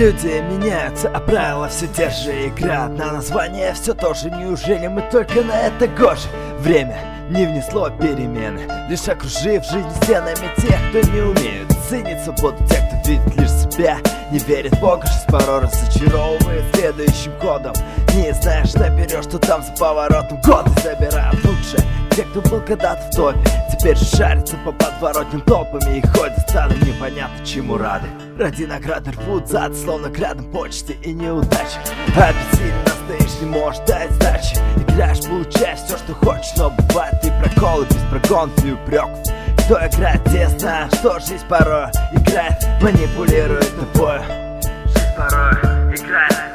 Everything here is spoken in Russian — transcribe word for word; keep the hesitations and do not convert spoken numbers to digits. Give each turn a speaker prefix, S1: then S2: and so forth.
S1: Люди меняются, а правила все те же. Игра на название все то же. Неужели мы только на это гожи? Время не внесло перемены, лишь окружив жизнь стенами тех, кто не умеет ценить свободу, тех, кто видит лишь себя, не верит в Бога, жизнь порой разочаровывает следующим ходом. Не знаешь наперед, что там за поворотом. Годы забирают лучше те, кто был когда-то в топе, теперь же шарятся по подворотням толпами и ходят стадом, непонятно чему рады. Ради награды рвут зад, словно градом почте и неудачи. А бессильно стоишь, не можешь дать сдачи. Играешь, получаешь все, что хочешь, но бывает и проколы без прогонов и упреков. Кто играет, те знают, что жизнь порой играет, манипулирует тобой. Жизнь порой играет.